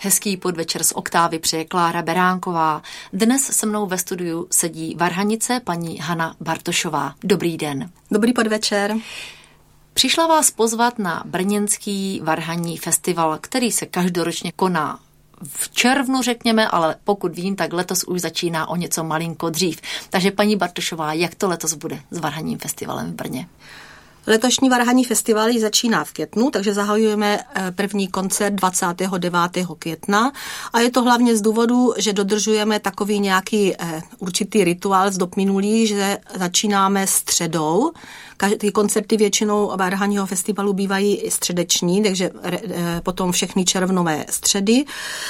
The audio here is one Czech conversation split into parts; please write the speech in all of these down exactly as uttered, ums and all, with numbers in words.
Hezký podvečer z Oktávy přeje Klára Beránková. Dnes se mnou ve studiu sedí varhanice paní Hana Bartošová. Dobrý den. Dobrý podvečer. Přišla vás pozvat na brněnský varhanní festival, který se každoročně koná v červnu, řekněme, ale pokud vím, tak letos už začíná o něco malinko dřív. Takže paní Bartošová, jak to letos bude s varhanním festivalem v Brně? Letošní varhanní festival začíná v květnu, takže zahajujeme první koncert dvacátého devátého května a je to hlavně z důvodu, že dodržujeme takový nějaký určitý rituál z dob minulých, že začínáme středou. Ty koncerty většinou varhanního festivalu bývají středeční, takže potom všechny červnové středy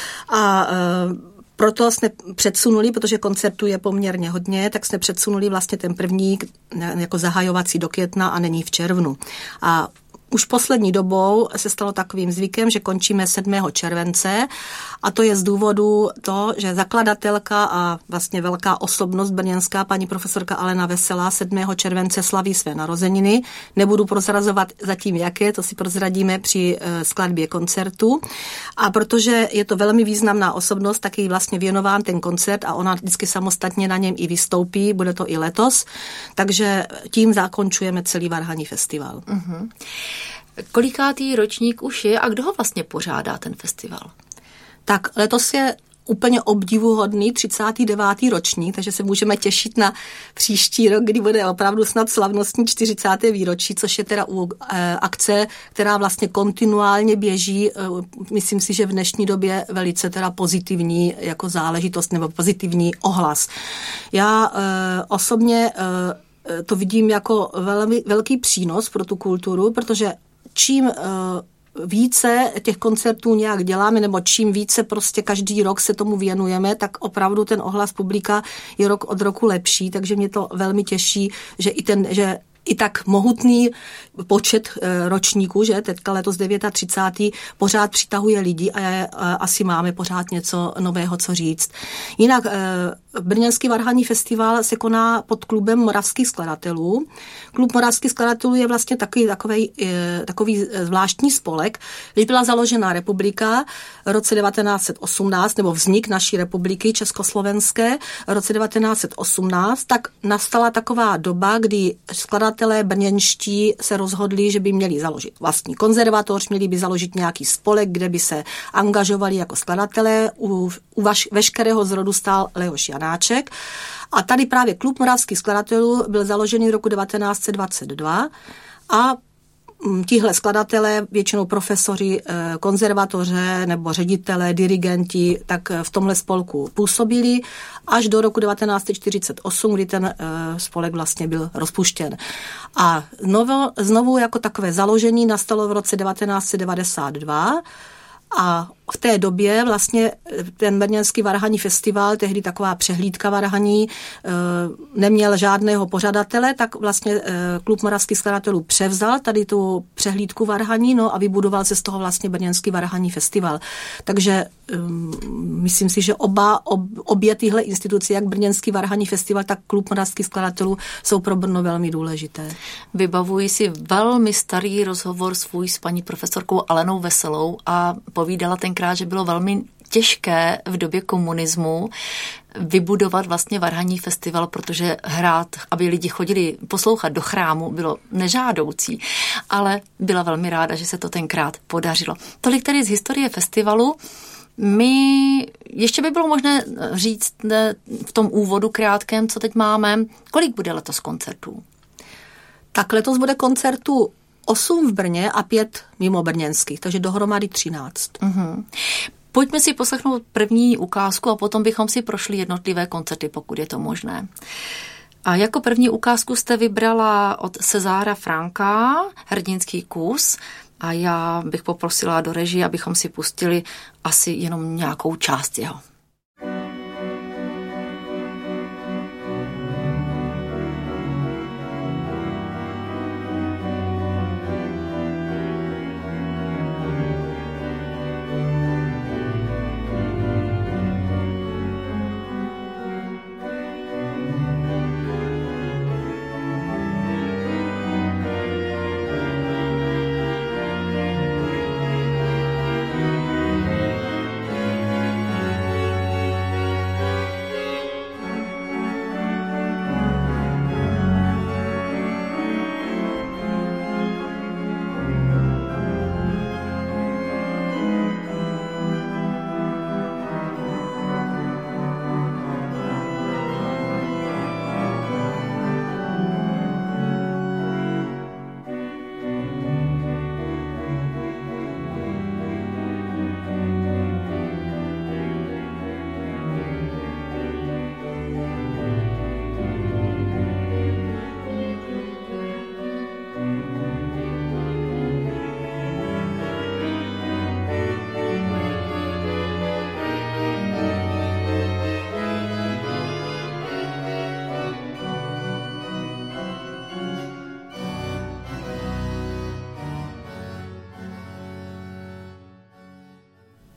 a proto jsme předsunuli, protože koncertů je poměrně hodně, tak jsme předsunuli vlastně ten první jako zahajovací do května a není v červnu. A už poslední dobou se stalo takovým zvykem, že končíme sedmého července a to je z důvodu to, že zakladatelka a vlastně velká osobnost brněnská paní profesorka Alena Veselá sedmého července slaví své narozeniny. Nebudu prozrazovat zatím jaké, to si prozradíme při skladbě koncertu. A protože je to velmi významná osobnost, tak je vlastně věnován ten koncert a ona vždycky samostatně na něm i vystoupí, bude to i letos. Takže tím zakončujeme celý varhanní festival. Uh-huh. Kolikátý ročník už je a kdo ho vlastně pořádá ten festival? Tak letos je úplně obdivuhodný třicátý devátý ročník, takže se můžeme těšit na příští rok, kdy bude opravdu snad slavnostní čtyřicáté výročí, což je teda u e, akce, která vlastně kontinuálně běží. E, myslím si, že v dnešní době velice teda pozitivní jako záležitost nebo pozitivní ohlas. Já e, osobně e, to vidím jako velmi velký přínos pro tu kulturu, protože čím více těch koncertů nějak děláme, nebo čím více prostě každý rok se tomu věnujeme, tak opravdu ten ohlas publika je rok od roku lepší, takže mě to velmi těší, že i ten, že i tak mohutný počet ročníků, že teďka letos třicátý devátý pořád přitahuje lidi a, je, a asi máme pořád něco nového, co říct. Jinak Brněnský varhanní festival se koná pod klubem moravských skladatelů. Klub moravských skladatelů je vlastně takový, takový, takový zvláštní spolek. Když byla založena republika v roce devatenáct set osmnáct, nebo vznik naší republiky československé v roce devatenáct set osmnáct, tak nastala taková doba, kdy skladatelé brněnští se rozhodli, že by měli založit vlastní konzervatoř, měli by založit nějaký spolek, kde by se angažovali jako skladatelé. U, u vaš, veškerého zrodu stál Leoš Janáček. A tady právě klub moravských skladatelů byl založený v roku devatenáct set dvacet dva a tihle skladatelé, většinou profesoři konzervatoře nebo ředitelé, dirigenti, tak v tomhle spolku působili až do roku devatenáct set čtyřicet osm, kdy ten spolek vlastně byl rozpuštěn. A znovu, znovu jako takové založení nastalo v roce devatenáct set devadesát dva a v té době vlastně ten brněnský varhanní festival, tehdy taková přehlídka varhaní, neměl žádného pořadatele, tak vlastně klub moravských skladatelů převzal tady tu přehlídku varhaní, no a vybudoval se z toho vlastně brněnský varhanní festival. Takže myslím si, že oba, ob, obě tyhle instituce, jak brněnský varhanní festival, tak klub moravských skladatelů jsou pro Brno velmi důležité. Vybavuji si velmi starý rozhovor svůj s paní profesorkou Alenou Veselou a povídala tenkrát, že bylo velmi těžké v době komunismu vybudovat vlastně varhanní festival, protože hrát, aby lidi chodili poslouchat do chrámu, bylo nežádoucí, ale byla velmi ráda, že se to tenkrát podařilo. Tolik tedy z historie festivalu. My, ještě by bylo možné říct v tom úvodu krátkém, co teď máme, kolik bude letos koncertů? Tak letos bude koncertů osm v Brně a pět mimo brněnských, takže dohromady třináct. Uh-huh. Pojďme si poslechnout první ukázku a potom bychom si prošli jednotlivé koncerty, pokud je to možné. A jako první ukázku jste vybrala od Cezára Franka Hrdinský kus a já bych poprosila do režie, abychom si pustili asi jenom nějakou část jeho.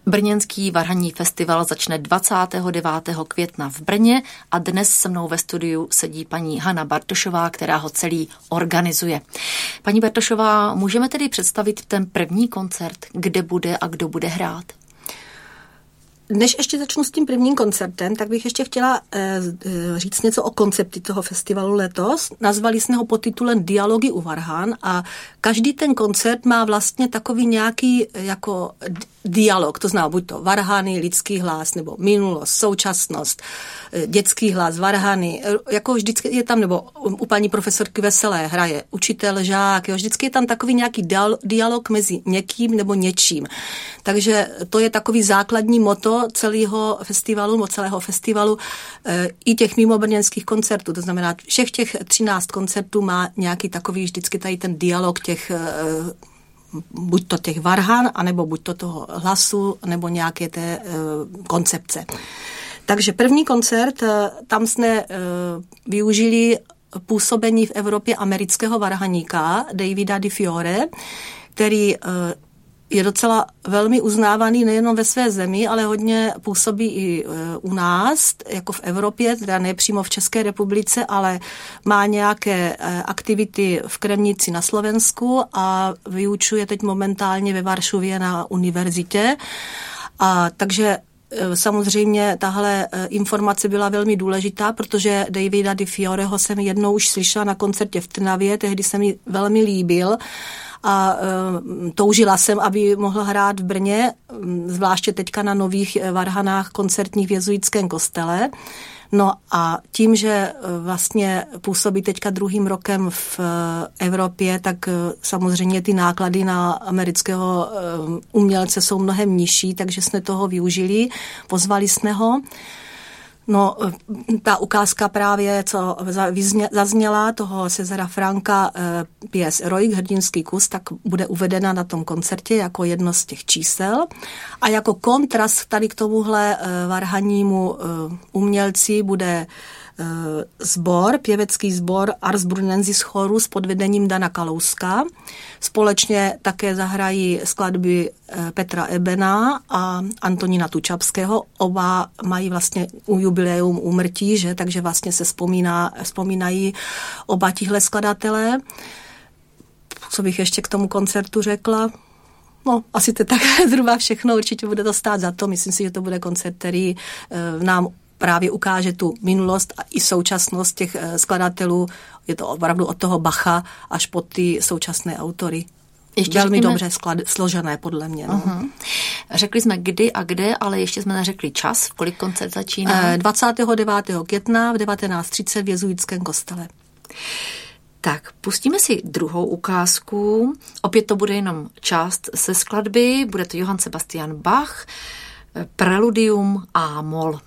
Brněnský varhanní festival začne dvacátého devátého května v Brně a dnes se mnou ve studiu sedí paní Hana Bartošová, která ho celý organizuje. Paní Bartošová, můžeme tedy představit ten první koncert, kde bude a kdo bude hrát? Než ještě začnu s tím prvním koncertem, tak bych ještě chtěla e, říct něco o konceptu toho festivalu letos. Nazvali jsme ho pod titulem Dialogy u varhan a každý ten koncert má vlastně takový nějaký jako dialog, to znamená buď to varhany, lidský hlas, nebo minulost, současnost, dětský hlas, varhany, jako vždycky je tam, nebo u paní profesorky Veselé hraje učitel, žák, jo, vždycky je tam takový nějaký dialog mezi někým nebo něčím. Takže to je takový základní moto celého festivalu, celého festivalu e, i těch mimobrněnských koncertů. To znamená, všech těch třináct koncertů má nějaký takový vždycky tady ten dialog těch e, buď to těch varhan, anebo buď to toho hlasu, nebo nějaké té e, koncepce. Takže první koncert, e, tam jsme e, využili působení v Evropě amerického varhaníka Davida Di Fiore, který e, je docela velmi uznávaný nejenom ve své zemi, ale hodně působí i u nás, jako v Evropě, teda ne přímo v České republice, ale má nějaké aktivity v Kremnici na Slovensku a vyučuje teď momentálně ve Varšavě na univerzitě. A takže samozřejmě tahle informace byla velmi důležitá, protože Davida Di Fioreho jsem jednou už slyšela na koncertě v Trnavě, tehdy se mi velmi líbil a e, toužila jsem, aby mohla hrát v Brně, zvláště teďka na nových varhanách koncertních v jezuitském kostele. No a tím, že vlastně působí teďka druhým rokem v Evropě, tak samozřejmě ty náklady na amerického umělce jsou mnohem nižší, takže jsme toho využili, pozvali jsme ho. No, ta ukázka právě, co zazněla, toho Cezara Franka, P S Heroic, hrdinský kus, tak bude uvedena na tom koncertě jako jedno z těch čísel. A jako kontrast tady k tomuhle varhanímu umělci bude sbor, pěvecký sbor Ars Brunensis Chorus pod vedením Dana Kalouska. Společně také zahrají skladby Petra Ebena a Antonína Tučapského. Oba mají vlastně u jubileum úmrtí, že? Takže vlastně se vzpomíná, vzpomínají oba tihle skladatelé. Co bych ještě k tomu koncertu řekla? No, asi to tak zhruba všechno, určitě bude to stát za to. Myslím si, že to bude koncert, který nám právě ukáže tu minulost a i současnost těch skladatelů. Je to opravdu od toho Bacha až po ty současné autory. Ještě velmi řekněme, dobře sklad, složené, podle mě. No. Uh-huh. Řekli jsme kdy a kde, ale ještě jsme neřekli čas, v kolik koncert začíná. dvacátého devátého května v devatenáct třicet v jezuitském kostele. Tak, pustíme si druhou ukázku. Opět to bude jenom část ze skladby. Bude to Johann Sebastian Bach, Preludium a mol.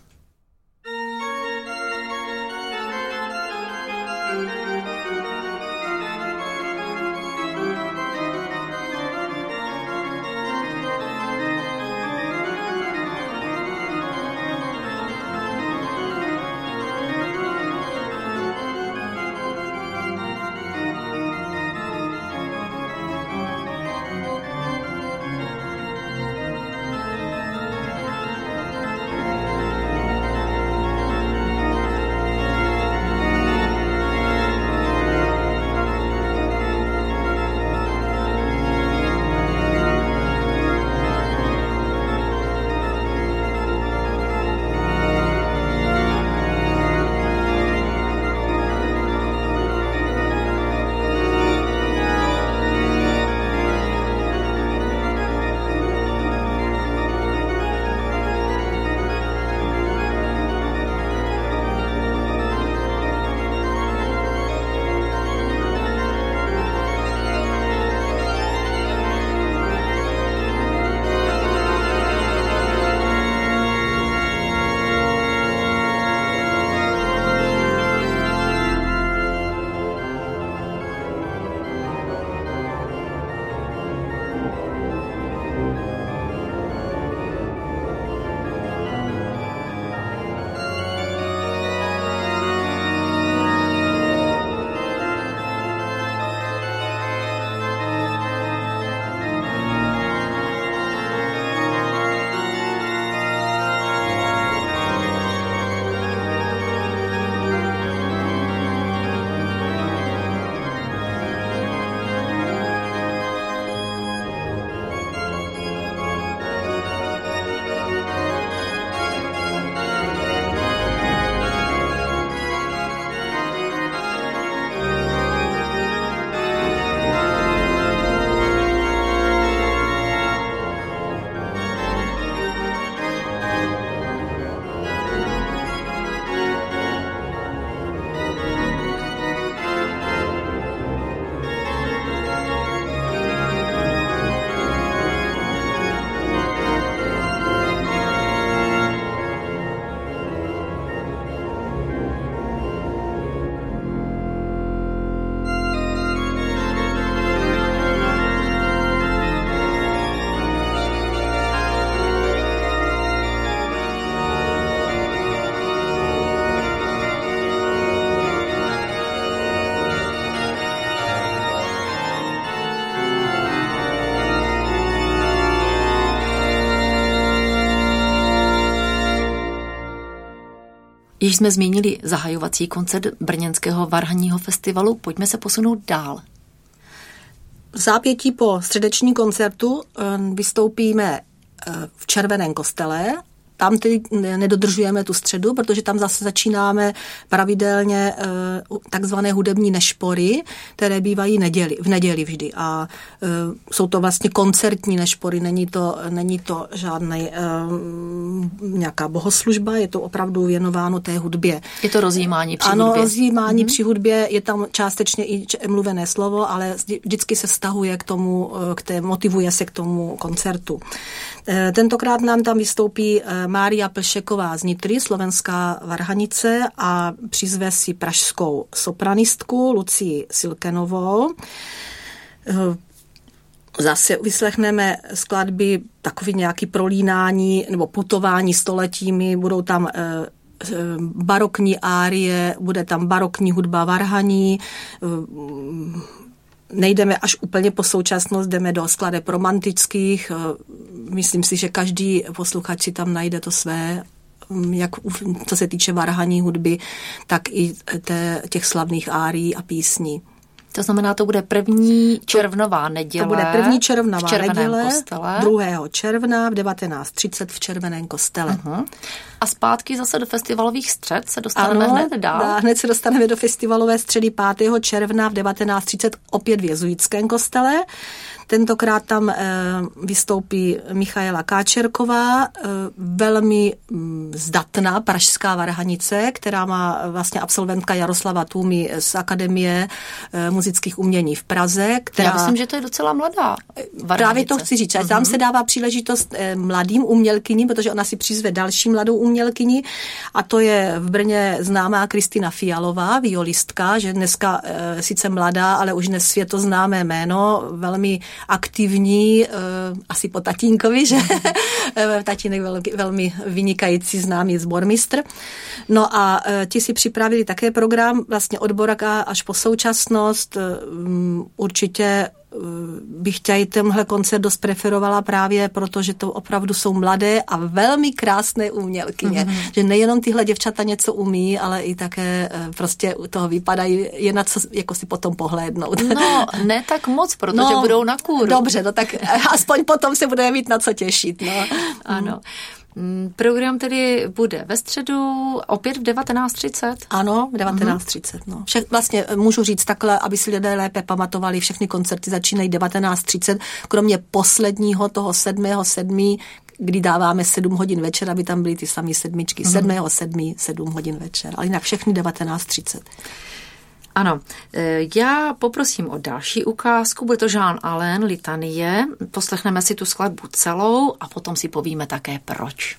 Již jsme zmínili zahajovací koncert brněnského varhanního festivalu, pojďme se posunout dál. V zápětí po středeční koncertu vystoupíme v Červeném kostele. Tam tedy nedodržujeme tu středu, protože tam zase začínáme pravidelně takzvané hudební nešpory, které bývají neděli, v neděli vždy. A jsou to vlastně koncertní nešpory, není to, není to žádnej nějaká bohoslužba, je to opravdu věnováno té hudbě. Je to rozjímání při ano, hudbě. Ano, rozjímání mm-hmm. při hudbě, je tam částečně i mluvené slovo, ale vždycky se vztahuje k tomu, k té, motivuje se k tomu koncertu. Tentokrát nám tam vystoupí Mária Plšeková z Nitry, slovenská varhanice, a přizve si pražskou sopranistku Lucii Silkenovou. Zase vyslechneme skladby takový nějaký prolínání nebo putování stoletími, budou tam barokní árie, bude tam barokní hudba varhaní, nejdeme až úplně po současnost, jdeme do skladeb romantických. Myslím si, že každý posluchač si tam najde to své, jak co se týče varhaní hudby, tak i té, těch slavných árií a písní. To znamená, to bude první červnová neděle. To bude první červnová v neděle, kostele. druhého června v devatenáct třicet v Červeném kostele. Uh-huh. A zpátky zase do festivalových střed se dostaneme ano, hned dál. Dá, hned se dostaneme do festivalové středy pátého června v devatenáct třicet opět v Jezuitském kostele. Tentokrát tam e, vystoupí Michaela Káčerková, e, velmi m, zdatná pražská varhanice, která má vlastně absolventka Jaroslava Tůmy z Akademie e, muzických umění v Praze. Která, Já myslím, že to je docela mladá varhanice. Právě to chci říct. Uh-huh. Tam se dává příležitost e, mladým umělkyním, protože ona si přizve další mladou umělkyni, a to je v Brně známá Kristina Fialová, violistka, že dneska e, sice mladá, ale už dnes světoznámé jméno, velmi aktivní, asi po tatínkovi, že tatínek velmi, velmi vynikající známý sbormistr. No a ti si připravili také program vlastně od baroka až po současnost. Určitě bych chtěla tenhle koncert dost preferovala právě proto, že to opravdu jsou mladé a velmi krásné umělkyně. Mm-hmm. Že nejenom tyhle děvčata něco umí, ale i také prostě u toho vypadají, je na co jako si potom pohlédnout. No, ne tak moc, protože no, budou na kůru. Dobře, no tak aspoň potom se budeme mít na co těšit. No. Ano. Program tedy bude ve středu, opět v devatenáct třicet? Ano, v devatenáct třicet. No. Však vlastně můžu říct takhle, aby si lidé lépe pamatovali, všechny koncerty začínají devatenáct třicet, kromě posledního toho sedmého sedmého kdy dáváme sedm hodin večer, aby tam byly ty samé sedmičky. Mm. sedmého sedmého sedm hodin večer, ale jinak všechny devatenáct třicet. Ano, já poprosím o další ukázku, bude to Jean Alain, Litanie, poslechneme si tu skladbu celou a potom si povíme také proč.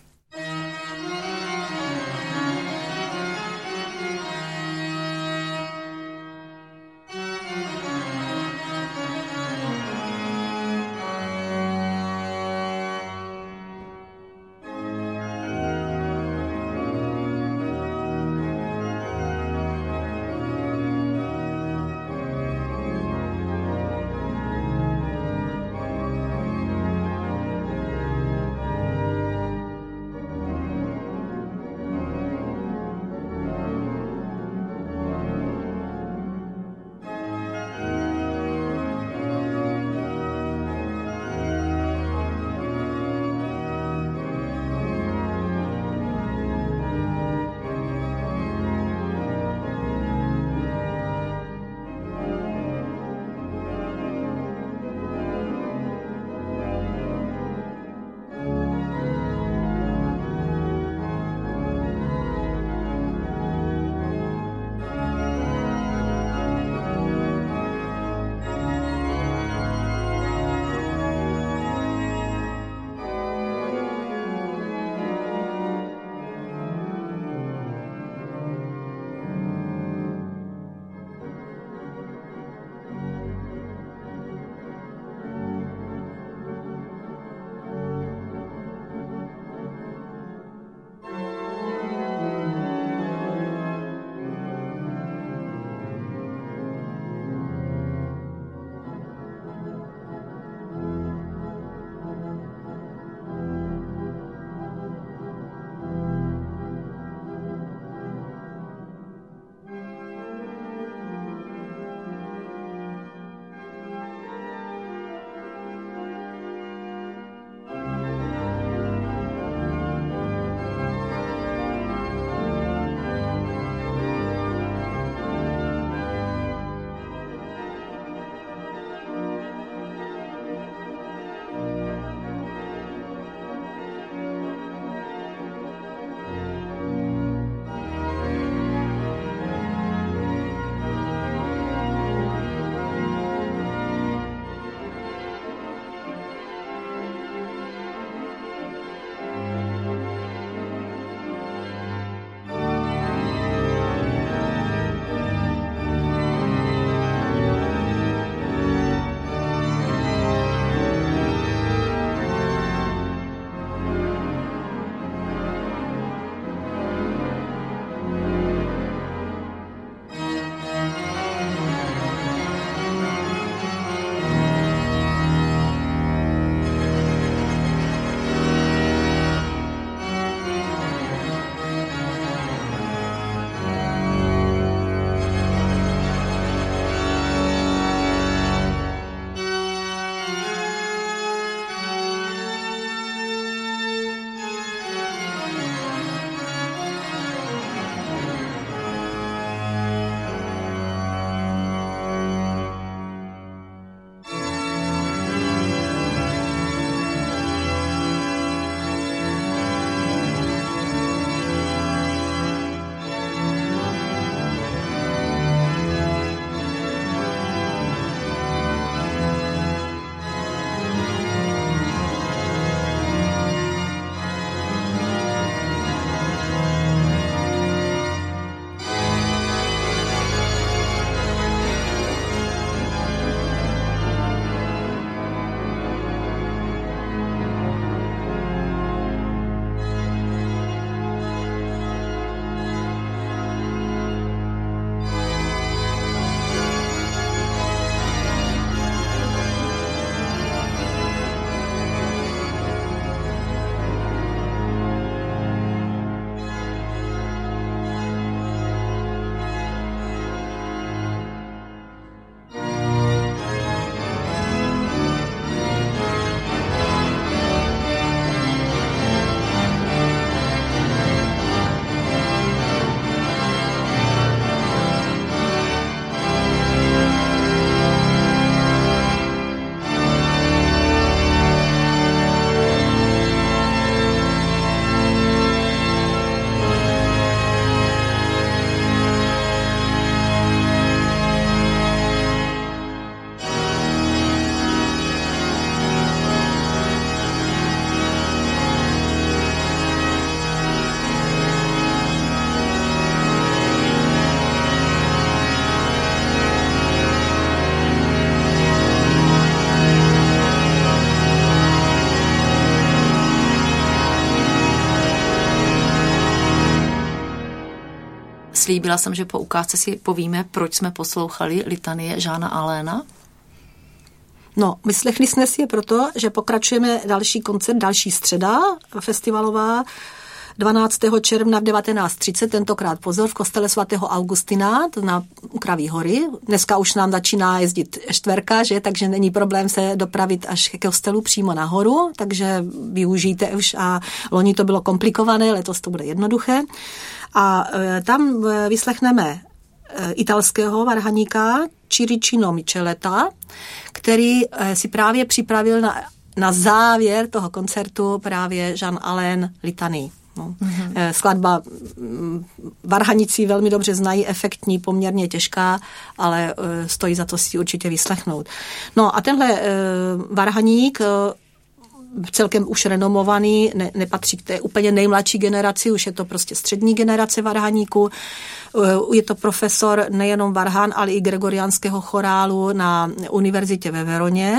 Slíbila jsem, že po ukázce si povíme, proč jsme poslouchali litanie Jeana Aléna. No, vyslechli jsme si je proto, že pokračujeme další koncert, další středa festivalová, dvanáctého června v devatenáct třicet, tentokrát pozor, v kostele svatého Augustina, to na Kraví hory. Dneska už nám začíná jezdit štverka, že? Takže není problém se dopravit až ke kostelu přímo nahoru, takže využijte už a loni to bylo komplikované, letos to bude jednoduché. A e, tam e, vyslechneme e, italského varhaníka Cirichino Micheleta, který e, si právě připravil na, na závěr toho koncertu právě Jean Alain litanii. No. Mm-hmm. Skladba varhanici velmi dobře znají, efektní, poměrně těžká, ale stojí za to si určitě vyslechnout. No a tenhle varhaník, celkem už renomovaný, ne, nepatří k té úplně nejmladší generaci, už je to prostě střední generace varhaníků. Je to profesor nejenom varhan, ale i gregoriánského chorálu na univerzitě ve Veroně.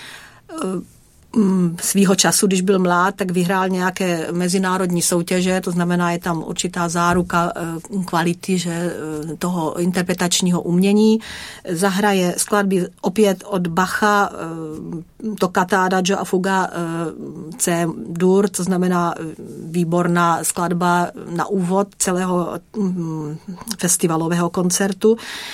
Svýho času, když byl mlád, tak vyhrál nějaké mezinárodní soutěže, to znamená, je tam určitá záruka kvality, že toho interpretačního umění. Zahraje skladby opět od Bacha, Toccata, Adagio a Fuga C dur, to znamená výborná skladba na úvod celého festivalového koncertu.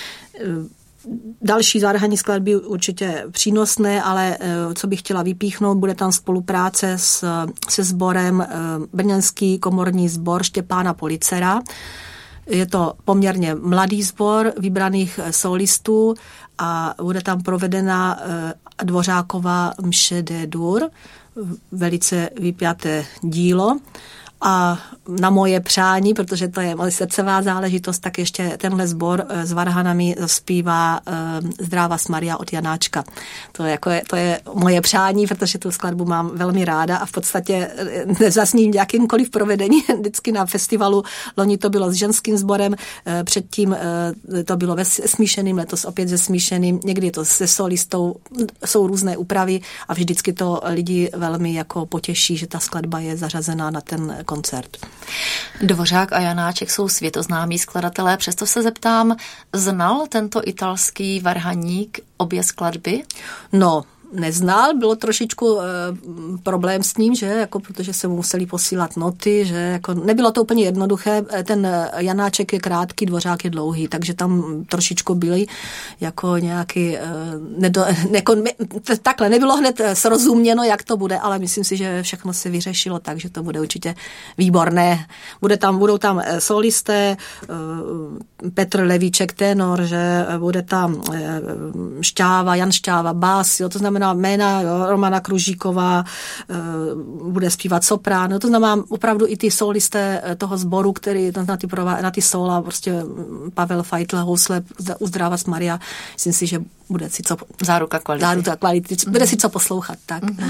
Další varhanní skladby určitě přínosné, ale co bych chtěla vypíchnout, bude tam spolupráce s, se sborem Brněnský komorní sbor Štěpána Policera. Je to poměrně mladý sbor vybraných solistů a bude tam provedena Dvořákova mše D dur, velice vypjaté dílo. A na moje přání, protože to je moje srdcová záležitost, tak ještě tenhle sbor s varhanami zpívá Zdráva Maria od Janáčka. To je, jako je, to je moje přání, protože tu skladbu mám velmi ráda a v podstatě nezasním jakýmkoliv provedení vždycky na festivalu. Loni to bylo s ženským sborem, předtím to bylo s smíšeným, letos opět se smíšeným, někdy je to se solistou, jsou různé úpravy a vždycky to lidi velmi jako potěší, že ta skladba je zařazená na ten koncert. Dvořák a Janáček jsou světoznámí skladatelé, přesto se zeptám, znal tento italský varhaník obě skladby? No, neznal, bylo trošičku e, problém s ním, že, jako, protože se mu museli posílat noty, že jako, nebylo to úplně jednoduché, ten Janáček je krátký, Dvořák je dlouhý, takže tam trošičku byli jako nějaký, e, nedo, jako, takhle, nebylo hned srozuměno, jak to bude, ale myslím si, že všechno se vyřešilo tak, že to bude určitě výborné. Bude tam, budou tam solisté, e, Petr Levíček tenor, že bude tam e, Šťáva, Jan Šťáva, bás, jo, to znamená jména, jo, Romana Kružíková, e, bude zpívat soprán, to znamená opravdu i ty solisté toho sboru, který na ty, na ty sola, prostě Pavel Fajtl, housle, Uzdráva Maria, myslím si, že bude si co... Záruka kvality. Záruka kvality, mm-hmm. Bude si co poslouchat, tak. Mm-hmm.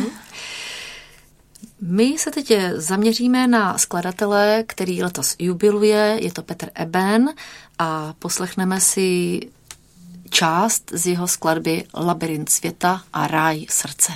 My se teď zaměříme na skladatele, který letos jubiluje, je to Petr Eben a poslechneme si část z jeho skladby Labyrint světa a ráj srdce.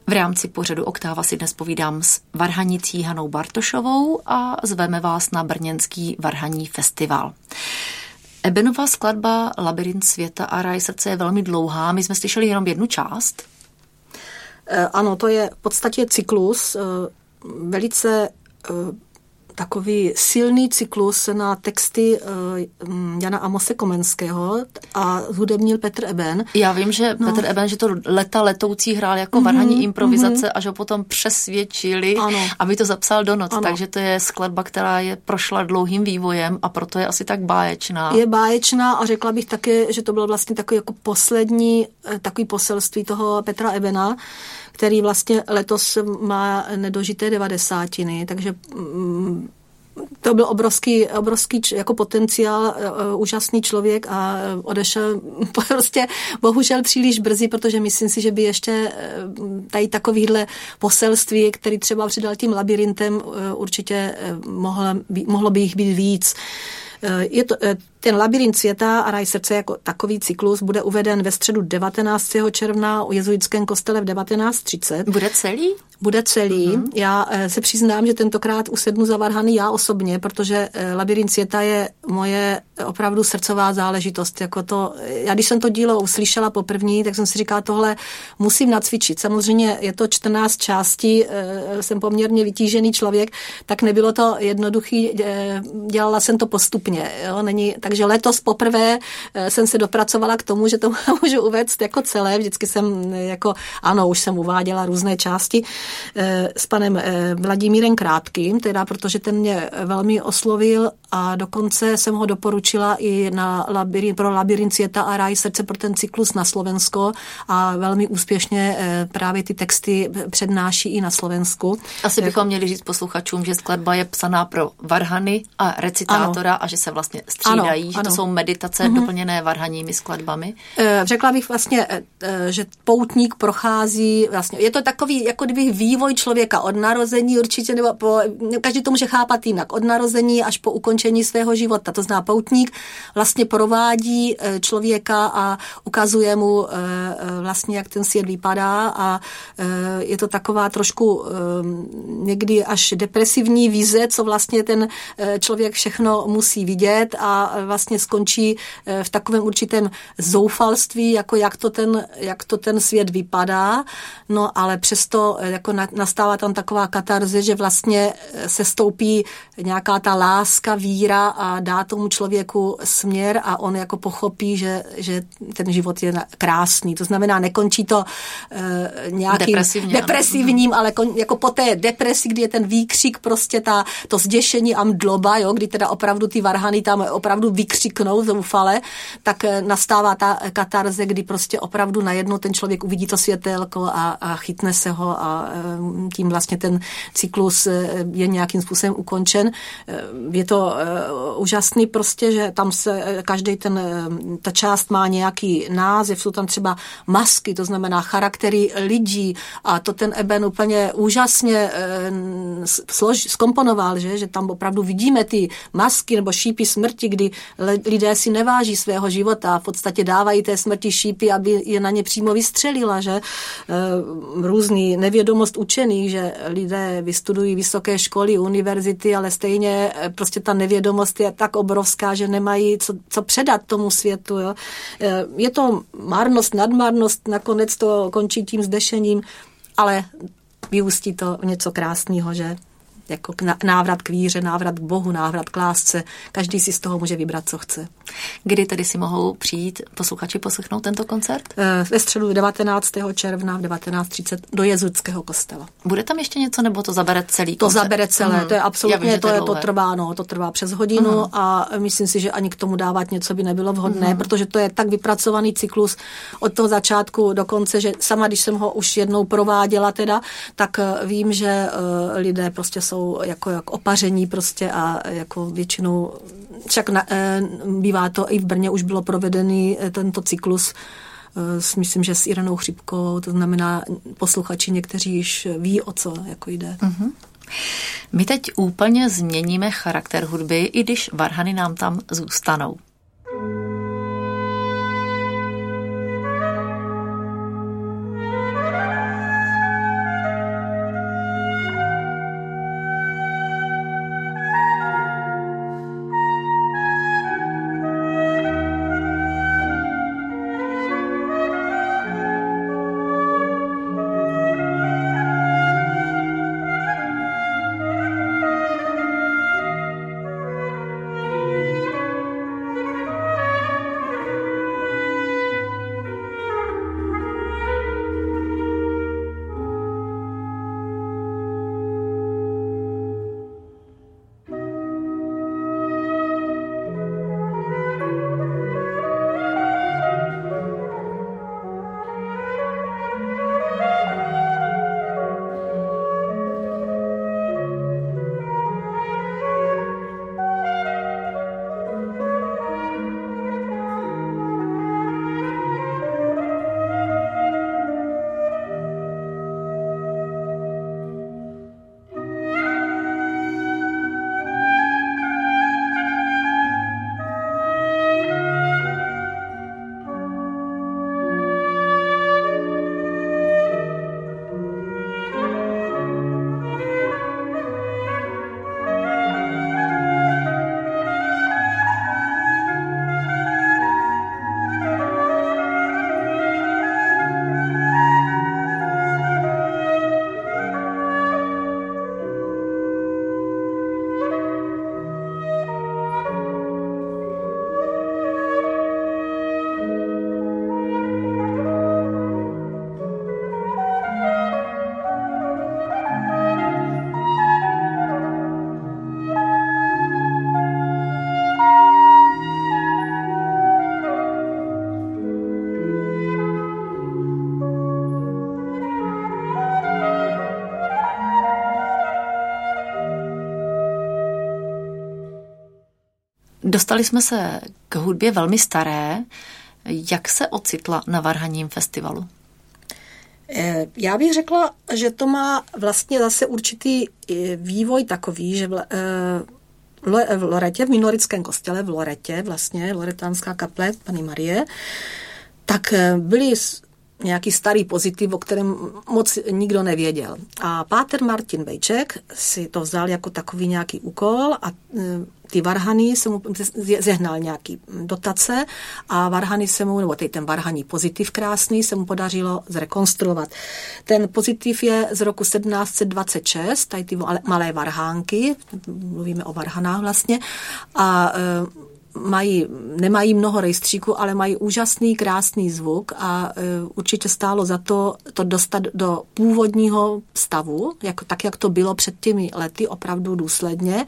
V rámci pořadu Oktáva si dnes povídám s varhanicí Hanou Bartošovou a zveme vás na brněnský varhanní festival. Ebenova skladba Labyrint světa a ráj srdce je velmi dlouhá. My jsme slyšeli jenom jednu část. Ano, to je v podstatě cyklus, velice takový silný cyklus na texty Jana Amose Komenského a zhudebnil Petr Eben. Já vím, že no. Petr Eben, že to leta letoucí hrál jako mm-hmm, varhanní improvizace mm-hmm. a že ho potom přesvědčili, ano. aby to zapsal do not. Ano. Takže to je skladba, která je prošla dlouhým vývojem a proto je asi tak báječná. Je báječná a řekla bych také, že to byl vlastně takový jako poslední takový poselství toho Petra Ebena, který vlastně letos má nedožité devadesátiny, takže mm, to byl obrovský, obrovský jako potenciál, uh, úžasný člověk a odešel prostě bohužel příliš brzy, protože myslím si, že by ještě uh, tady takovýhle poselství, který třeba přidal tím labirintem, uh, určitě uh, mohlo, mohlo by jich být víc. Uh, je to, uh, ten Labyrint světa a ráj srdce jako takový cyklus bude uveden ve středu devatenáctého června u jezuitském kostele v devatenáct třicet. Bude celý? Bude celý. Mm-hmm. Já se přiznám, že tentokrát usednu za varhany já osobně, protože Labyrint světa je moje opravdu srdcová záležitost. Jako to, já když jsem to dílo uslyšela poprvní, tak jsem si říkala, tohle musím nacvičit. Samozřejmě je to čtrnáct částí, jsem poměrně vytížený člověk, tak nebylo to jednoduchý, dělala jsem to postupně. Jo? Není, takže letos poprvé jsem se dopracovala k tomu, že to můžu uvést jako celé. Vždycky jsem jako, ano, už jsem uváděla různé části s panem Vladimírem Krátkým, teda protože ten mě velmi oslovil a dokonce jsem ho doporučila i na labyrint, pro Labyrint světa a ráj srdce pro ten cyklus na Slovensko a velmi úspěšně právě ty texty přednáší i na Slovensku. Asi bychom měli říct posluchačům, že skladba je psaná pro varhany a recitátora ano. a že se vlastně střídají, ano, že ano. to jsou meditace mm-hmm. doplněné varhanními skladbami. Řekla bych vlastně, že poutník prochází, vlastně, je to takový, jako kdyby vývoj člověka od narození určitě, nebo po, každý to může chápat jinak, od narození až po ukončení svého života. To znamená, poutník vlastně provádí člověka a ukazuje mu vlastně, jak ten svět vypadá a je to taková trošku někdy až depresivní vize, co vlastně ten člověk všechno musí vidět a vlastně skončí v takovém určitém zoufalství, jako jak to ten, jak to ten svět vypadá. No ale přesto jako nastává tam taková katarze, že vlastně se stoupí nějaká ta láska, víra a dá tomu člověku směr a on jako pochopí, že, že ten život je krásný. To znamená, nekončí to uh, nějakým depresivním, ale kon, jako po té depresi, kdy je ten výkřik, prostě ta, to zděšení a mdloba, jo, kdy teda opravdu ty varhany tam opravdu vykřiknou zoufale, tak nastává ta katarze, kdy prostě opravdu najednou ten člověk uvidí to světélko a, a chytne se ho a tím vlastně ten cyklus je nějakým způsobem ukončen. Je to úžasný prostě, že tam se každý ten, ta část má nějaký název, jsou tam třeba masky, to znamená charaktery lidí a to ten Eben úplně úžasně slož, zkomponoval, že? Že tam opravdu vidíme ty masky nebo šípy smrti, kdy lidé si neváží svého života a v podstatě dávají té smrti šípy, aby je na ně přímo vystřelila, že? Různý nevědomost učených, že lidé vystudují vysoké školy, univerzity, ale stejně prostě ta nevědomost je tak obrovská, že nemají co, co předat tomu světu. Jo. Je to marnost, nadmarnost, nakonec to končí tím zdešením, ale vyústí to něco krásného, že? Jako návrat k víře, návrat k Bohu, návrat k lásce. Každý si z toho může vybrat, co chce. Kdy tedy si mohou přijít posluchači poslechnout tento koncert? Ve středu devatenáctého června v devatenáct třicet do jezuitského kostela. Bude tam ještě něco, nebo to zabere celý to koncert? To zabere celé, mm. to je absolutně, vím, to, je, to, trvá, no, to trvá přes hodinu mm. a myslím si, že ani k tomu dávat něco by nebylo vhodné, mm. protože to je tak vypracovaný cyklus od toho začátku do konce, že sama, když jsem ho už jednou prováděla teda, tak vím, že uh, lidé prostě jsou jako, jako opaření prostě a jako většinou, však na, e, bývá to i v Brně už bylo provedený e, tento cyklus, e, myslím, že s Irenou Chřipkovou, to znamená posluchači někteří již ví, o co jako jde. Mm-hmm. My teď úplně změníme charakter hudby, i když varhany nám tam zůstanou. Dostali jsme se k hudbě velmi staré. Jak se ocitla na Varhaním festivalu? Já bych řekla, že to má vlastně zase určitý vývoj takový, že v Loretě, v minorickém kostele v Loretě, vlastně loretánská kaple Panny Marie, tak byly nějaký starý pozitiv, o kterém moc nikdo nevěděl. A páter Martin Bejček si to vzal jako takový nějaký úkol a ty varhany se mu zehnal nějaký dotace a varhany se mu, nebo tady ten varhaní pozitiv krásný, se mu podařilo zrekonstruovat. Ten pozitiv je z roku sedmnáct set dvacet šest, tady ty malé varhánky, mluvíme o varhanách vlastně, a mají, nemají mnoho rejstříků, ale mají úžasný, krásný zvuk a e, určitě stálo za to to dostat do původního stavu, jako, tak, jak to bylo před těmi lety, opravdu důsledně. E,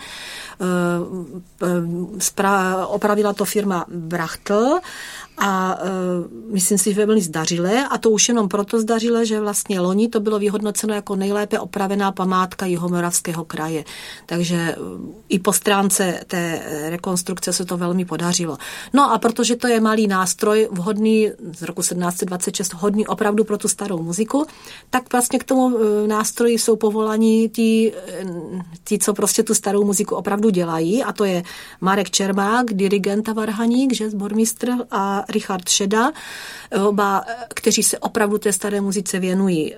e, spra, opravila to firma Brachtl a e, myslím si, že velmi zdařilé a to už jenom proto zdařilé, že vlastně loni to bylo vyhodnoceno jako nejlépe opravená památka Jihomoravského kraje. Takže e, i po stránce té rekonstrukce se to velmi podařilo. No a protože to je malý nástroj, vhodný z roku sedmnáct set dvacet šest, hodný opravdu pro tu starou muziku, tak vlastně k tomu nástroji jsou povolaní ti, ti, co prostě tu starou muziku opravdu dělají, a to je Marek Čermák, dirigent a varhaník, že sbormistr, a Richard Šeda, oba, kteří se opravdu té staré muzice věnují.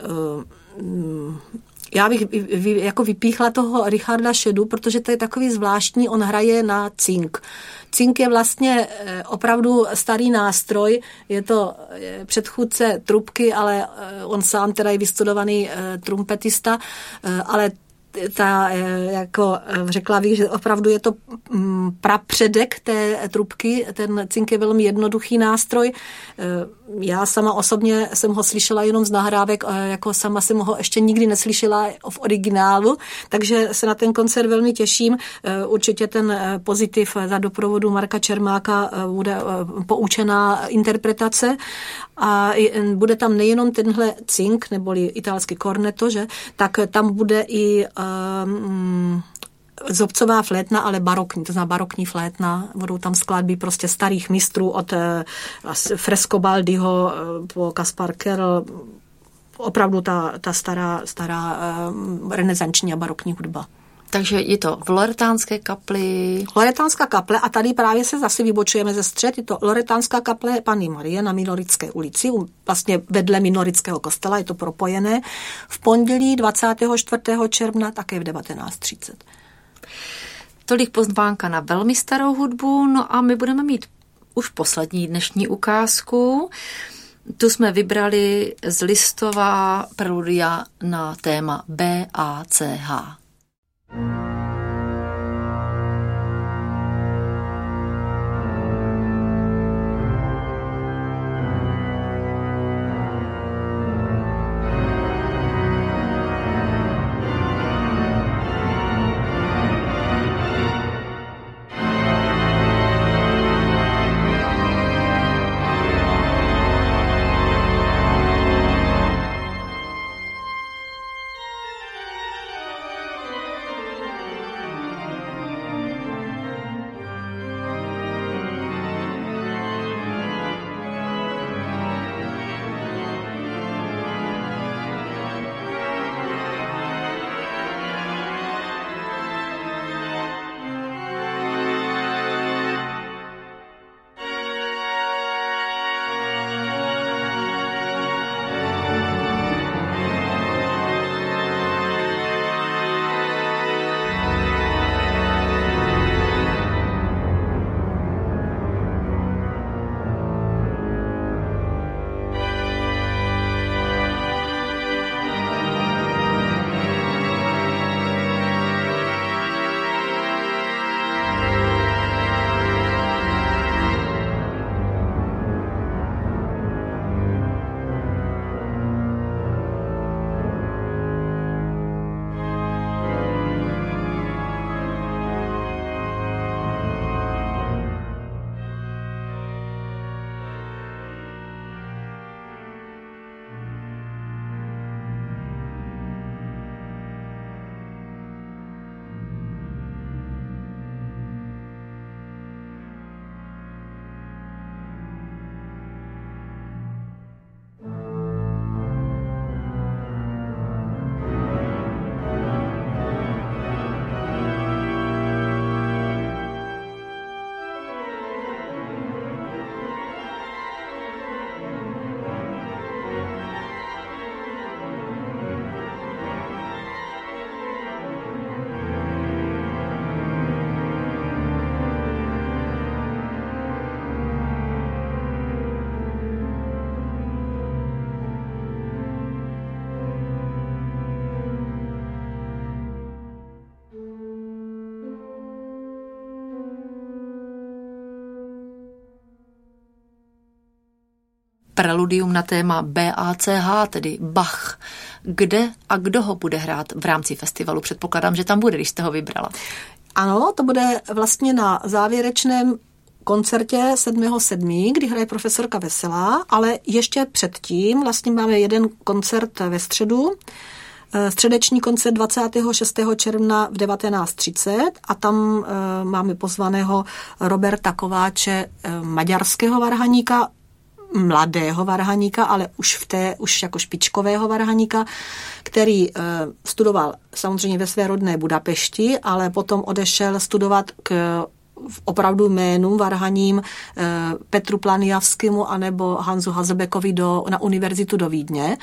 Já bych jako vypíchla toho Richarda Šedu, protože to je takový zvláštní, on hraje na cink. Cink je vlastně opravdu starý nástroj, je to předchůdce trubky, ale on sám teda je vystudovaný trumpetista, ale ta, jako řekla bych, že opravdu je to prapředek té trubky, ten cink je velmi jednoduchý nástroj. Já sama osobně jsem ho slyšela jenom z nahrávek, jako sama jsem ho ještě nikdy neslyšela v originálu, takže se na ten koncert velmi těším. Určitě ten pozitiv za doprovodu Marka Čermáka bude poučená interpretace a bude tam nejenom tenhle cink, neboli italský cornetto, že, tak tam bude i um, zobcová flétna, ale barokní, to znamená barokní flétna. Budou tam skladby prostě starých mistrů od uh, Frescobaldiho uh, po Kaspar Kerl, opravdu ta, ta stará, stará uh, renesanční a barokní hudba. Takže je to v loretánské kapli. Loretánská kaple a tady právě se zase vybočujeme ze střed. Je to Loretánská kaple Panny Marie na Minorické ulici, vlastně vedle Minorického kostela, je to propojené. V pondělí dvacátého čtvrtého června také v devatenáct třicet. Tolik pozvánka na velmi starou hudbu, no a my budeme mít už poslední dnešní ukázku. Tu jsme vybrali z Listova preludia na téma B A C H. preludium na téma B A C H, tedy Bach. Kde a kdo ho bude hrát v rámci festivalu? Předpokládám, že tam bude, když jste ho vybrala. Ano, to bude vlastně na závěrečném koncertě sedmého sedmého kdy hraje profesorka Veselá, ale ještě předtím vlastně máme jeden koncert ve středu, středeční koncert dvacátého šestého června v devatenáct třicet a tam e, máme pozvaného Roberta Kováče, e, maďarského varhaníka, mladého varhaníka, ale už v té, už jako špičkového varhaníka, který e, studoval samozřejmě ve své rodné Budapešti, ale potom odešel studovat k v opravdu jménům varhaním eh, Petru Planijavskému anebo Hanzu Hazebekovi do, na univerzitu do Vídně.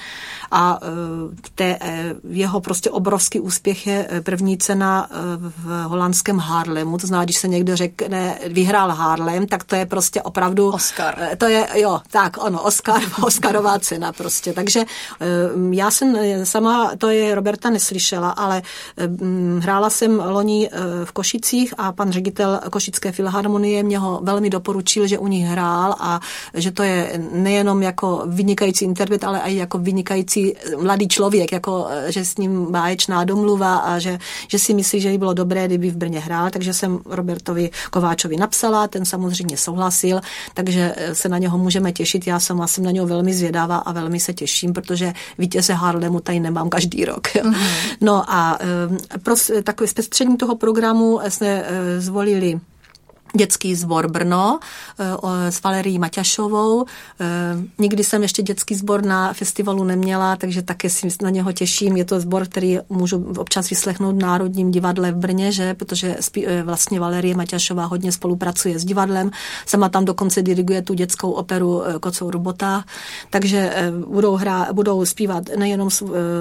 A eh, té, eh, jeho prostě obrovský úspěch je první cena eh, v holandském Haarlemu. To znamená, když se někdo řekne, vyhrál Haarlem, tak to je prostě opravdu... Oscar. Eh, to je, jo, tak, ono, Oscar, Oscarová cena prostě. Takže eh, já jsem sama, to je Roberta neslyšela, ale eh, hrála jsem loni eh, v Košicích a pan ředitel Košické filharmonie mě ho velmi doporučil, že u nich hrál a že to je nejenom jako vynikající interpret, ale i jako vynikající mladý člověk, jako že s ním báječná domluva a že, že si myslí, že by bylo dobré, kdyby v Brně hrál, takže jsem Robertovi Kováčovi napsala, ten samozřejmě souhlasil, takže se na něho můžeme těšit, já sama jsem na něho velmi zvědavá a velmi se těším, protože vítěze Haarlemu tady nemám každý rok. Mm-hmm. No a pro takový zpestření toho programu jsme zvolili dětský sbor Brno s Valerií Maťašovou. Nikdy jsem ještě dětský sbor na festivalu neměla, takže také si na něho těším. Je to sbor, který můžu občas vyslechnout v Národním divadle v Brně, že? Protože vlastně Valerie Maťašová hodně spolupracuje s divadlem. Sama tam dokonce diriguje tu dětskou operu Kocour Bota. Takže budou, hrát, budou zpívat nejenom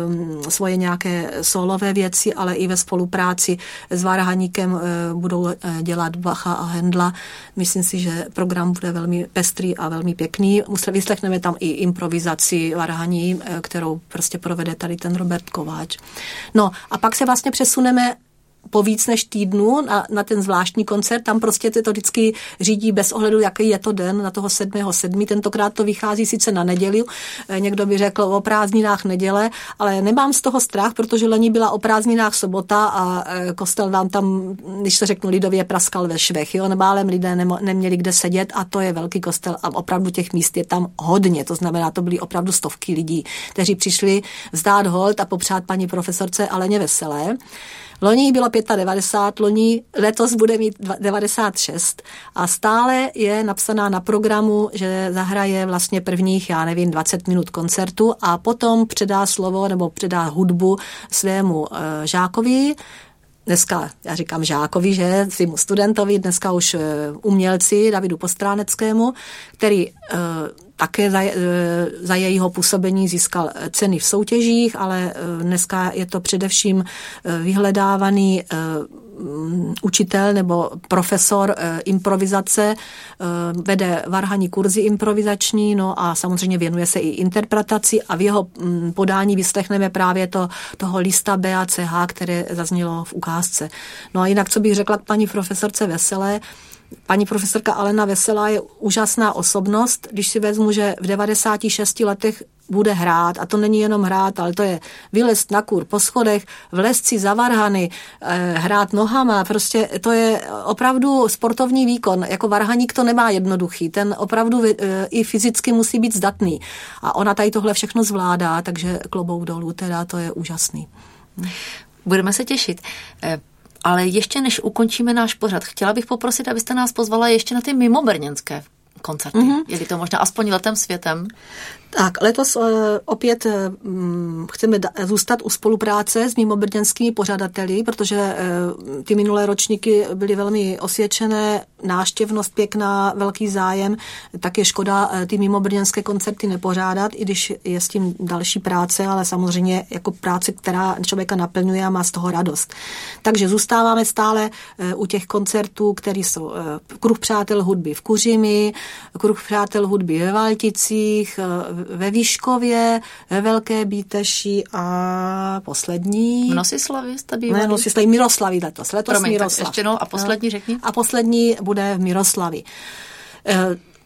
svoje nějaké solové věci, ale i ve spolupráci s varhaníkem budou dělat Bacha a Hendla. Myslím si, že program bude velmi pestrý a velmi pěkný. Vyslechneme tam i improvizaci varhaní, kterou prostě provede tady ten Robert Kováč. No a pak se vlastně přesuneme po víc než týdnu na, na ten zvláštní koncert. Tam prostě to vždycky řídí bez ohledu, jaký je to den, na toho sedmého sedmého Tentokrát to vychází sice na neděli. Někdo by řekl o prázdninách neděle, ale nemám z toho strach, protože loni byla o prázdninách sobota a kostel nám tam, když to řeknu lidově, praskal ve švech. Jo? Nebálem lidé nemo, neměli kde sedět a to je velký kostel a opravdu těch míst je tam hodně. To znamená, to byly opravdu stovky lidí, kteří přišli vzdát hold a popřát paní profesorce Aleně Veselé. Loni bylo devadesát pět, loni letos bude mít devadesát šest a stále je napsaná na programu, že zahraje vlastně prvních, já nevím, dvacet minut koncertu a potom předá slovo nebo předá hudbu svému uh, žákovi, dneska, já říkám žákovi, že svému studentovi, dneska už uh, umělci Davidu Postráneckému, který uh, také za, za jejího působení získal ceny v soutěžích, ale dneska je to především vyhledávaný učitel nebo profesor improvizace, vede varhaní kurzy improvizační, no a samozřejmě věnuje se i interpretaci a v jeho podání vyslechneme právě to, toho lista B A C H, které zaznělo v ukázce. No a jinak, co bych řekla k paní profesorce Veselé, paní profesorka Alena Veselá je úžasná osobnost, když si vezmu, že v devadesáti šesti letech bude hrát, a to není jenom hrát, ale to je vylezt na kur po schodech, vlezt si za varhany, hrát nohama, prostě to je opravdu sportovní výkon. Jako varhaník to nemá jednoduchý, ten opravdu i fyzicky musí být zdatný. A ona tady tohle všechno zvládá, takže klobouk dolů, teda to je úžasný. Budeme se těšit. Ale ještě než ukončíme náš pořad, chtěla bych poprosit, abyste nás pozvala ještě na ty mimobrněnské koncerty. Mm-hmm. Je to možná aspoň letem světem? Tak, letos uh, opět uh, chceme da- zůstat u spolupráce s mimobrněnskými pořadateli, protože uh, ty minulé ročníky byly velmi osvědčené, návštěvnost pěkná, velký zájem, tak je škoda uh, ty mimobrněnské koncerty nepořádat, i když je s tím další práce, ale samozřejmě jako práce, která člověka naplňuje a má z toho radost. Takže zůstáváme stále uh, u těch koncertů, které jsou uh, Kruh přátel hudby v Kuřimi, Kruh přátel hudby ve Valticích, uh, ve Výškově, ve Velké Bíteši a poslední... V Nosislavi jste bývali? Ne, Nosislavi, Miroslavi letos. Letos Promiň, Miroslav. Ještě no, a poslední řekni? A poslední bude v Miroslavi.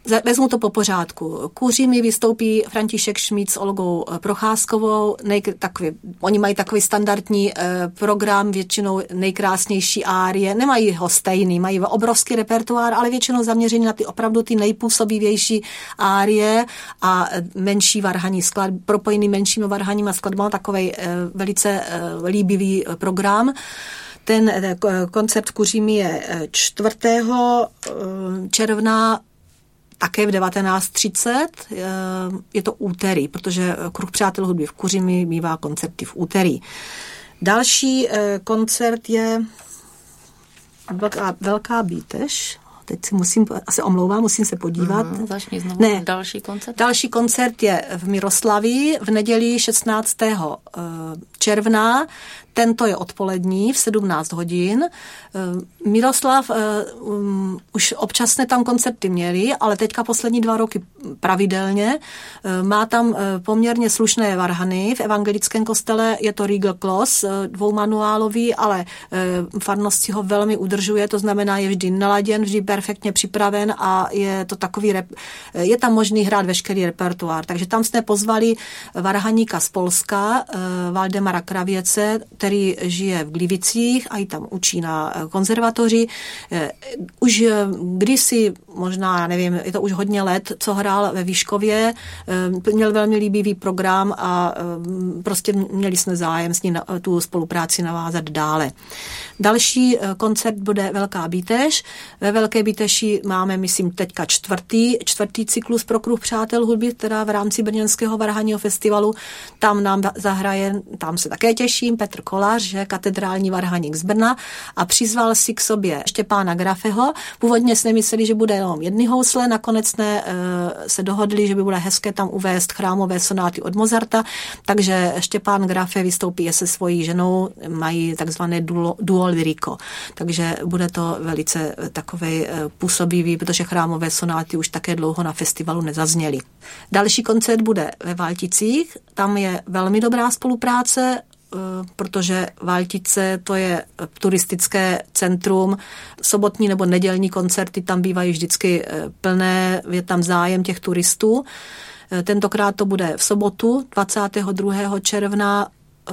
Vezmu to po pořádku. Kuřimi vystoupí František Šmíd s Olgou Procházkovou. Nej, takový, oni mají takový standardní eh, program, většinou nejkrásnější árie. Nemají ho stejný, mají obrovský repertoár, ale většinou zaměřený na ty opravdu ty nejpůsobivější árie a menší varhaní sklad, propojený menšími varhaníma skladbama, takovej eh, velice eh, líbivý program. Ten eh, koncert Kuřimi je čtvrtého června také v devatenáct třicet, je to úterý, protože Kruh přátel hudby v Kuřimi bývá koncerty v úterý. Další koncert je Velká, Velká Bítež. Teď si musím, asi omlouvám, musím se podívat. Mm, začni znovu. Ne, další koncert? Další koncert je v Miroslavi v neděli šestnáctého června. Tento je odpolední v sedmnáct hodin. Miroslav um, už občas jsme tam koncerty měli, ale teďka poslední dva roky pravidelně. Má tam poměrně slušné varhany. V evangelickém kostele je to Regal Klos, dvoumanuálový, ale farnost si ho velmi udržuje, to znamená, je vždy naladěn, vždy perfektně připraven a je to takový, rep, je tam možný hrát veškerý repertoár. Takže tam jsme pozvali varhaníka z Polska, Valdemara Kravěce, který žije v Glivicích a i tam učí na konzervatoři. Už kdysi, možná, já nevím, je to už hodně let, co hrál ve Výškově, měl velmi líbivý program a prostě měli jsme zájem s ním na tu spolupráci navázat dále. Další koncert bude Velká Bítež. Ve Velké Bíteši máme, myslím, teďka čtvrtý, čtvrtý cyklus pro Kruh přátel hudby, která v rámci Brněnského varhaního festivalu. Tam nám zahraje, tam se také těším, Petr Kolář, že katedrální varhaník z Brna, a přizval si k sobě Štěpána Grafeho. Původně jsme mysleli, že bude jenom jedny housle, nakonec jsme e, se dohodli, že by bylo hezké tam uvést chrámové sonáty od Mozarta, takže Štěpán Grafe vystoupí se svojí ženou, mají takzvané duo, duo lirico, takže bude to velice takovej e, působivý, protože chrámové sonáty už také dlouho na festivalu nezazněly. Další koncert bude ve Valticích, tam je velmi dobrá spolupráce, protože Valtice to je turistické centrum, sobotní nebo nedělní koncerty tam bývají vždycky plné, je tam zájem těch turistů. Tentokrát to bude v sobotu dvacátého druhého června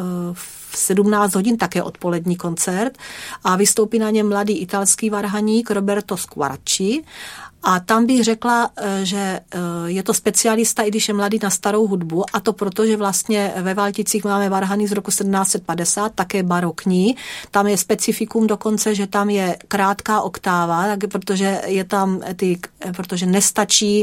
v sedmnáct hodin, také odpolední koncert, a vystoupí na něm mladý italský varhaník Roberto Squarci. A tam bych řekla, že je to specialista, i když je mladý, na starou hudbu, a to proto, že vlastně ve Valticích máme varhany z roku sedmnáct set padesát, také barokní. Tam je specifikum dokonce, že tam je krátká oktáva, tak, protože je tam ty, protože nestačí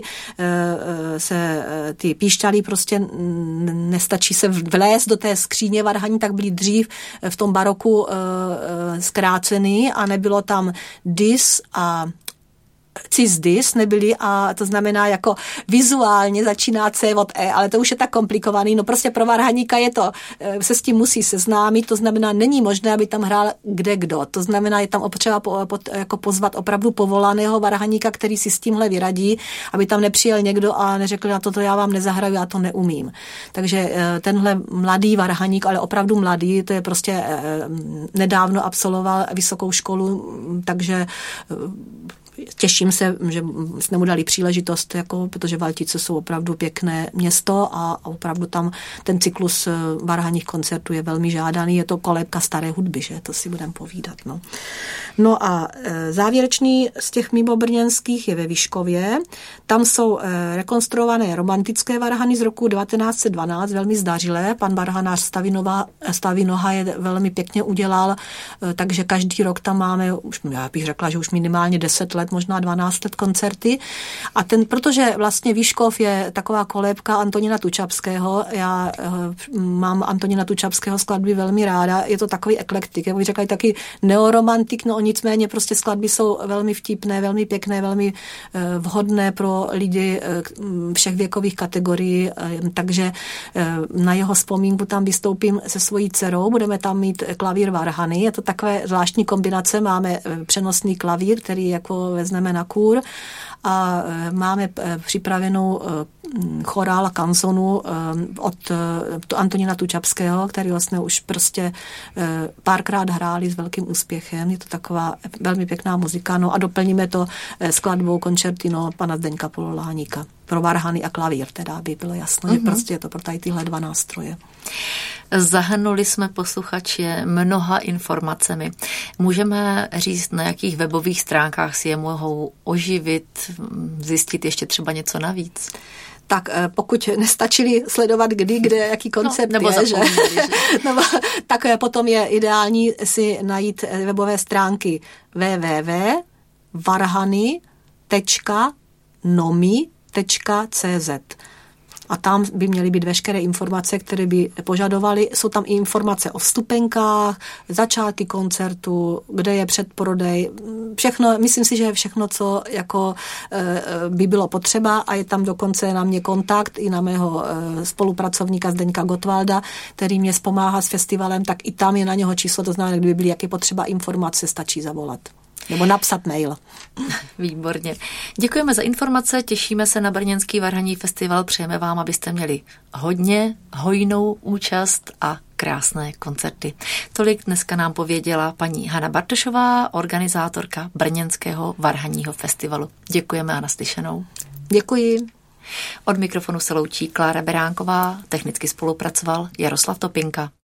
se ty píšťaly, prostě nestačí se vlézt do té skříně varhaní, tak byly dřív v tom baroku zkrácený a nebylo tam dis a cis-dis nebyly, a to znamená, jako vizuálně začíná C od E, ale to už je tak komplikovaný, no prostě pro varhaníka je to, se s tím musí seznámit, to znamená, není možné, aby tam hrál kde kdo, to znamená, je tam potřeba po, po, jako pozvat opravdu povolaného varhaníka, který si s tímhle vyradí, aby tam nepřijel někdo a neřekl, na toto já vám nezahraju, já to neumím. Takže tenhle mladý varhaník, ale opravdu mladý, to je prostě nedávno absolvoval vysokou školu, takže těším se, že jsme mu dali příležitost, jako, protože Valtice jsou opravdu pěkné město a opravdu tam ten cyklus varhaních koncertů je velmi žádaný. Je to kolébka staré hudby, že? To si budeme povídat. No, no a závěrečný z těch mimobrněnských je ve Výškově. Tam jsou rekonstruované romantické varhany z roku devatenáct set dvanáct, velmi zdařilé. Pan varhanář Stavinova, Stavinoha je velmi pěkně udělal, takže každý rok tam máme, už, já bych řekla, že už minimálně deset let, možná dvanáct let koncerty. A ten, protože vlastně Výškov je taková kolébka Antonína Tučapského, já uh, mám Antonína Tučapského skladby velmi ráda, je to takový eklektik, jak bych řekla, taky neoromantik, no nicméně prostě skladby jsou velmi vtipné, velmi pěkné, velmi uh, vhodné pro lidi uh, všech věkových kategorií, uh, takže uh, na jeho vzpomínku tam vystoupím se svojí dcerou, budeme tam mít klavír varhany, je to takové zvláštní kombinace, máme přenosný klavír, který jako vezmeme na kůr a máme připravenou chorál kanzonu od Antonína Tučapského, který vlastně už prostě párkrát hráli s velkým úspěchem. Je to taková velmi pěkná muzika. No a doplníme to skladbou koncertino pana Zdeňka Pololáníka. Pro varhany a klavír, teda by bylo jasno, mm-hmm. že prostě je to pro tady tyhle dva nástroje. Zahrnuli jsme posluchače mnoha informacemi. Můžeme říct, na jakých webových stránkách si je mohou oživit, zjistit ještě třeba něco navíc? Tak pokud nestačili sledovat kdy, kde, jaký koncept no, nebo je, že? že? nebo, tak potom je ideální si najít webové stránky w w w tečka varhany tečka nomi tečka c z. A tam by měly být veškeré informace, které by požadovaly. Jsou tam i informace o vstupenkách, začátky koncertu, kde je předprodej. Všechno, myslím si, že je všechno, co jako by bylo potřeba a je tam dokonce na mě kontakt i na mého spolupracovníka Zdeňka Gottwalda, který mě zpomáhá s festivalem, tak i tam je na něho číslo, to znamená, kdyby byly jaké potřeba informace, stačí zavolat. Nebo napsat mail. Výborně. Děkujeme za informace, těšíme se na Brněnský varhanní festival, přejeme vám, abyste měli hodně hojnou účast a krásné koncerty. Tolik dneska nám pověděla paní Hana Bartošová, organizátorka Brněnského varhanního festivalu. Děkujeme a naslyšenou. Děkuji. Od mikrofonu se loučí Klára Beránková, technicky spolupracoval Jaroslav Topinka.